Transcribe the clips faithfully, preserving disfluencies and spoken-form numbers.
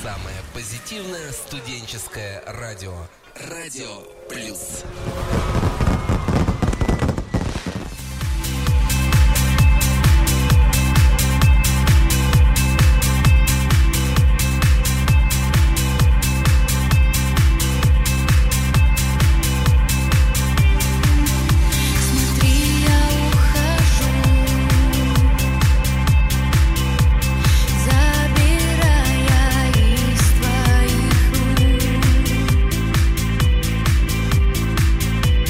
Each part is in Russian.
Самое позитивное студенческое радио. Радио Плюс. Забирая из твоих рук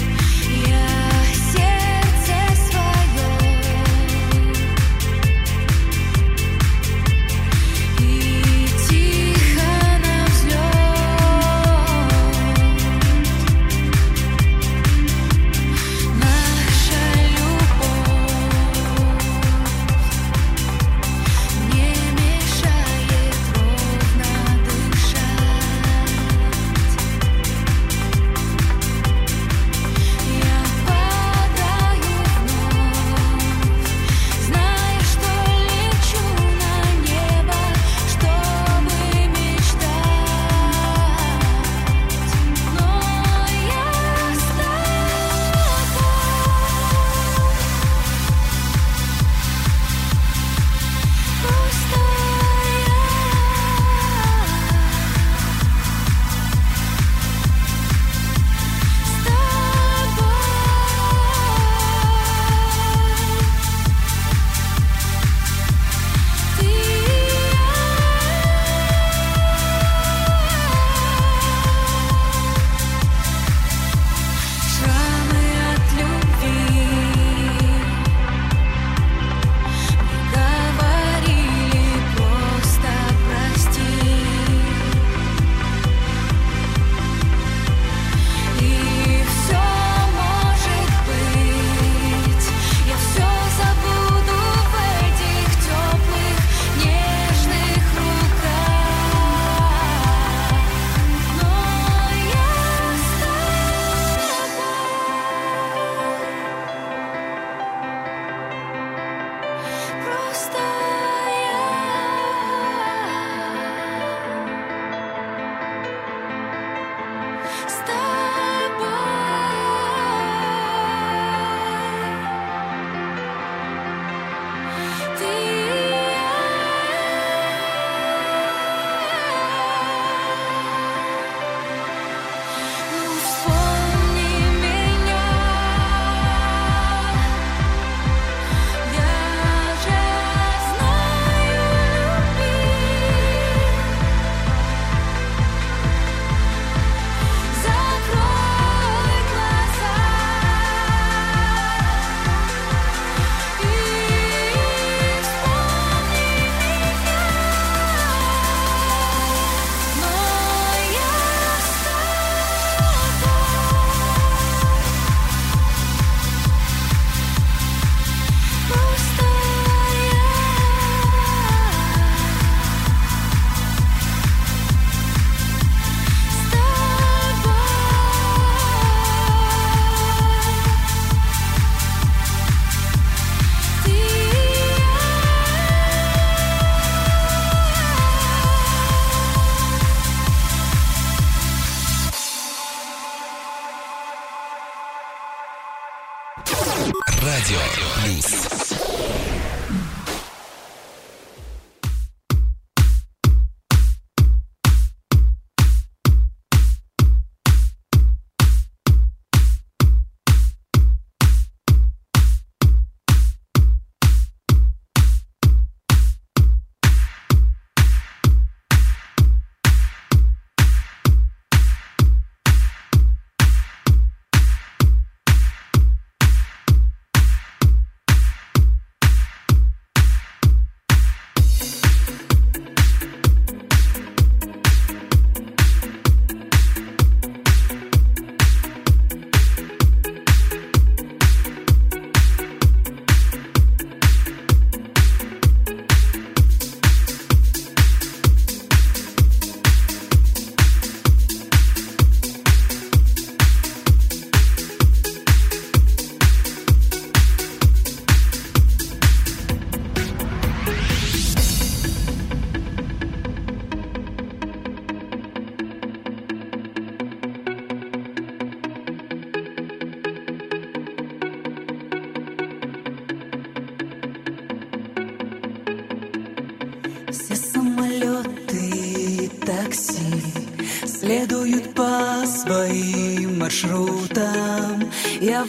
Все самолеты и такси следуют по своим маршрутам. Я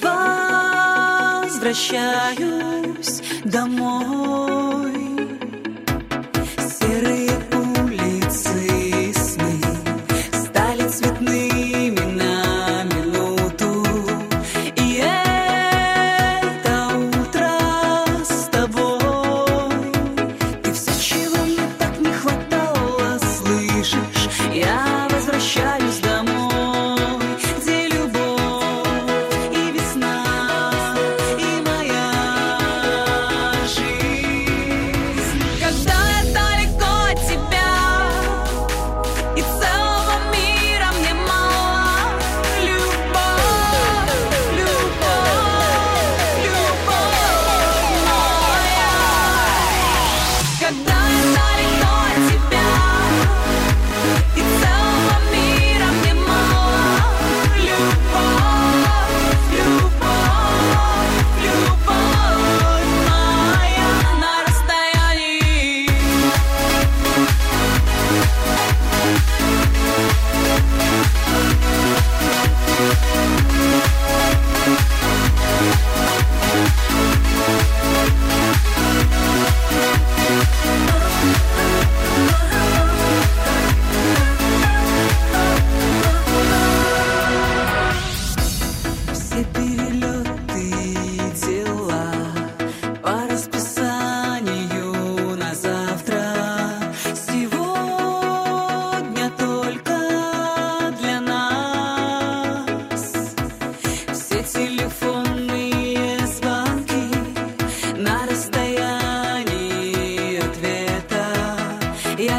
возвращаюсь домой. Серые улицы и сны стали цветными на минуту. И это утро с тобой. Ты все, чего мне так не хватало, слышишь? Я возвращаюсь домой, где любовь и весна, и моя жизнь. Когда я далеко от тебя, и целого мира мне мало. Любовь, любовь, любовь моя. Когда я далеко от тебя, и целого мира мне мало. Любовь, любовь, любовь моя на расстоянии. Все перелеты и дела по расписанию на завтра. Сегодня только для нас. Все телефонные звонки на расстоянии ответа. Я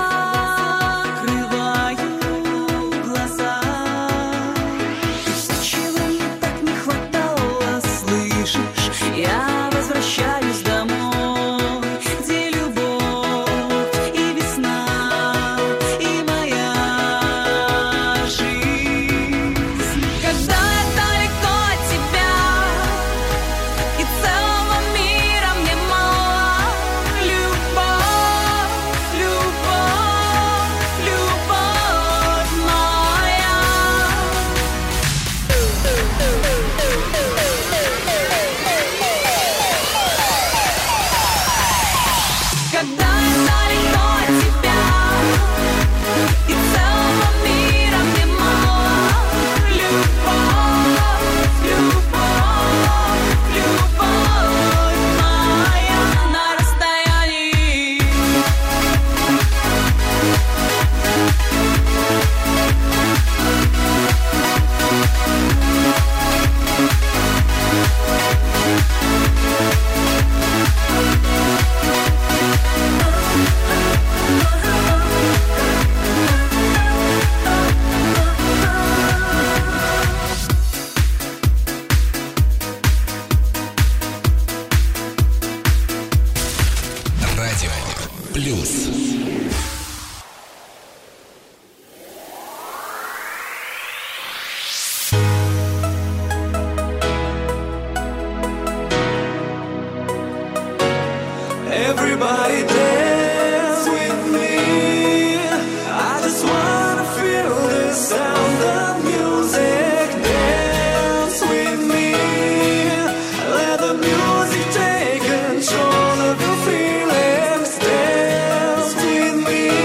закрываю глаза. И все, чего мне так не хватало, слышишь? Я возвращаюсь домой, где любовь и весна, и моя жизнь. Когда я далеко от тебя, и целого мира мне мало. Любовь, любовь, любовь моя. Когда я далеко от тебя, и целого мира мне мало. Любовь, любовь, любовь моя на расстоянии. Радио Плюс. Everybody dance with me. I just wanna feel the sound of music. Dance with me. Let the music take control of your feelings. Dance with me.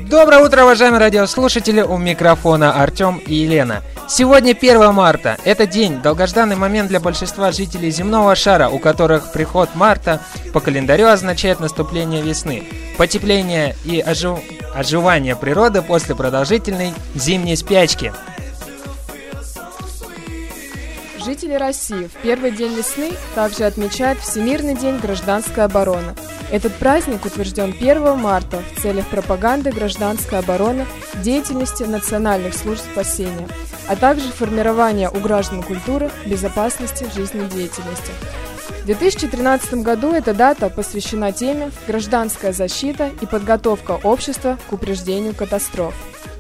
Доброе утро, уважаемые радиослушатели, у микрофона Артем и Елена. Сегодня первое марта. Это день, долгожданный момент для большинства жителей земного шара, у которых приход марта по календарю означает наступление весны, потепление и ожив... оживание природы после продолжительной зимней спячки. Жители России в первый день весны также отмечают Всемирный день гражданской обороны. Этот праздник утвержден первого марта в целях пропаганды гражданской обороны, деятельности национальных служб спасения, а также формирования у граждан культуры, безопасности, жизнедеятельности. В две тысячи тринадцатом году эта дата посвящена теме «Гражданская защита и подготовка общества к упреждению катастроф».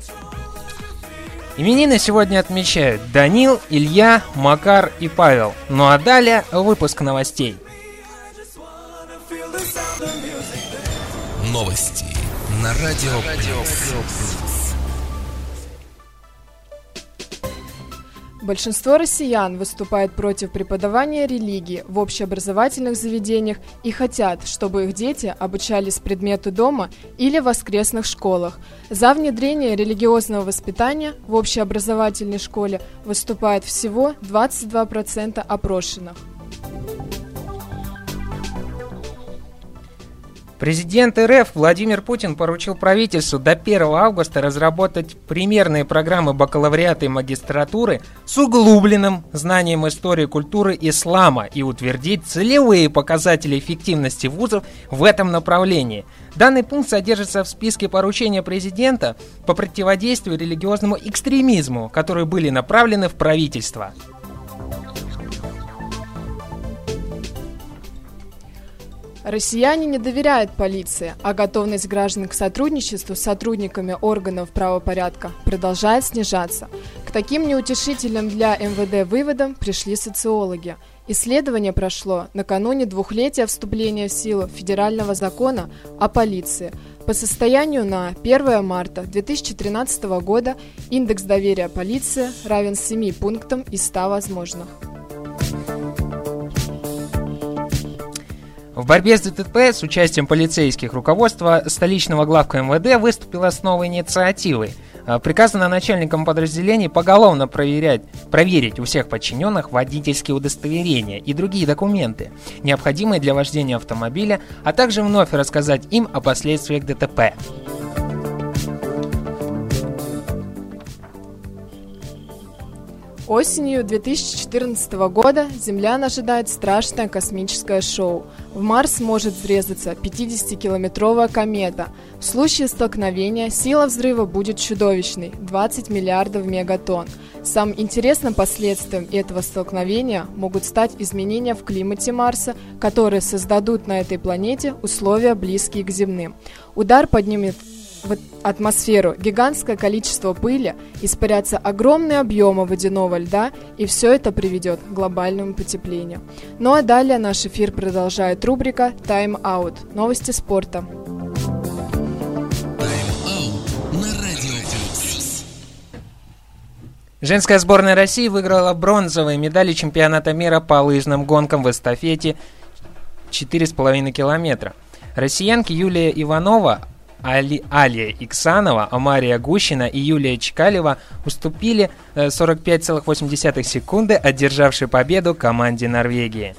Именины сегодня отмечают Данил, Илья, Макар и Павел. Ну а далее выпуск новостей. Новости на Радио Плюс. Большинство россиян выступает против преподавания религии в общеобразовательных заведениях и хотят, чтобы их дети обучались предмету дома или в воскресных школах. За внедрение религиозного воспитания в общеобразовательной школе выступает всего двадцать два процента опрошенных. Президент РФ Владимир Путин поручил правительству до первого августа разработать примерные программы бакалавриата и магистратуры с углубленным знанием истории и культуры ислама и утвердить целевые показатели эффективности вузов в этом направлении. Данный пункт содержится в списке поручения президента по противодействию религиозному экстремизму, которые были направлены в правительство. Россияне не доверяют полиции, а готовность граждан к сотрудничеству с сотрудниками органов правопорядка продолжает снижаться. К таким неутешительным для эм вэ дэ выводам пришли социологи. Исследование прошло накануне двухлетия вступления в силу федерального закона о полиции. По состоянию на первое марта две тысячи тринадцатого года индекс доверия полиции равен семи пунктам из ста возможных. В борьбе с дэ тэ пэ с участием полицейских руководство столичного главка эм вэ дэ выступило с новой инициативой. Приказано начальникам подразделений поголовно проверять, проверить у всех подчиненных водительские удостоверения и другие документы, необходимые для вождения автомобиля, а также вновь рассказать им о последствиях дэ тэ пэ. Осенью две тысячи четырнадцатого года Землян ожидает страшное космическое шоу. В Марс может врезаться пятидесятикилометровая комета. В случае столкновения сила взрыва будет чудовищной – двадцать миллиардов мегатонн. Самым интересным последствием этого столкновения могут стать изменения в климате Марса, которые создадут на этой планете условия, близкие к земным. Удар поднимет в атмосферу гигантское количество пыли, испарятся огромные объемы водяного льда, и все это приведет к глобальному потеплению. Ну а далее наш эфир продолжает рубрика «Тайм Аут» – новости спорта. Тайм-аут на Радио Плюс. Женская сборная России выиграла бронзовые медали чемпионата мира по лыжным гонкам в эстафете четыре с половиной километра. Россиянки Юлия Иванова, Али, Алия Иксанова, Амария Гущина и Юлия Чкалева уступили сорок пять целых восемь десятых секунды, одержавшей победу команде Норвегии.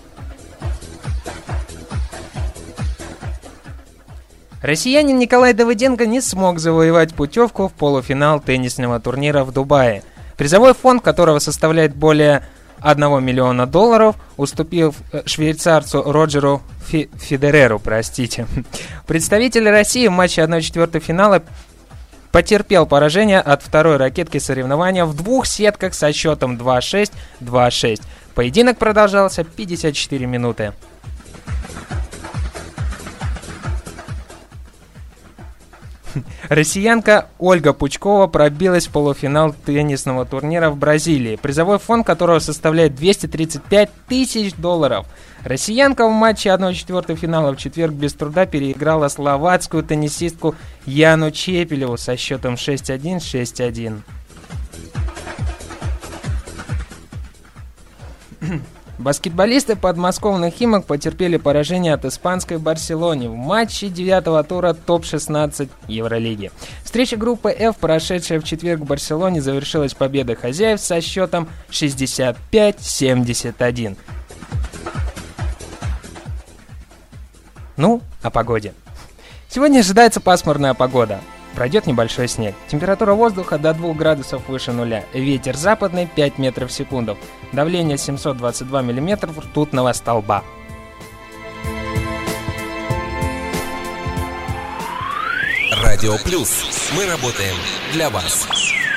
Россиянин Николай Давыденко не смог завоевать путевку в полуфинал теннисного турнира в Дубае. Призовой фонд, которого составляет более одного миллиона долларов, уступил швейцарцу Роджеру Фи- Федереру, простите. Представитель России в матче одна четвертая финала потерпел поражение от второй ракетки соревнования в двух сетках со счетом два шесть - два шесть. Поединок продолжался пятьдесят четыре минуты. Россиянка Ольга Пучкова пробилась в полуфинал теннисного турнира в Бразилии, призовой фонд которого составляет двести тридцать пять тысяч долларов. Россиянка в матче одна четвертая финала в четверг без труда переиграла словацкую теннисистку Яну Чепелеву со счетом шесть один - шесть один. Баскетболисты подмосковных «Химок» потерпели поражение от испанской «Барселоне» в матче девятого тура топ шестнадцать Евролиги. Встреча группы F, прошедшая в четверг в Барселоне, завершилась победой хозяев со счетом шестьдесят пять семьдесят один. Ну, о погоде. Сегодня ожидается пасмурная погода. Пройдет небольшой снег. Температура воздуха до двух градусов выше нуля. Ветер западный пять метров в секунду. Давление семьсот двадцать два миллиметра ртутного столба. Радио Плюс. Мы работаем для вас.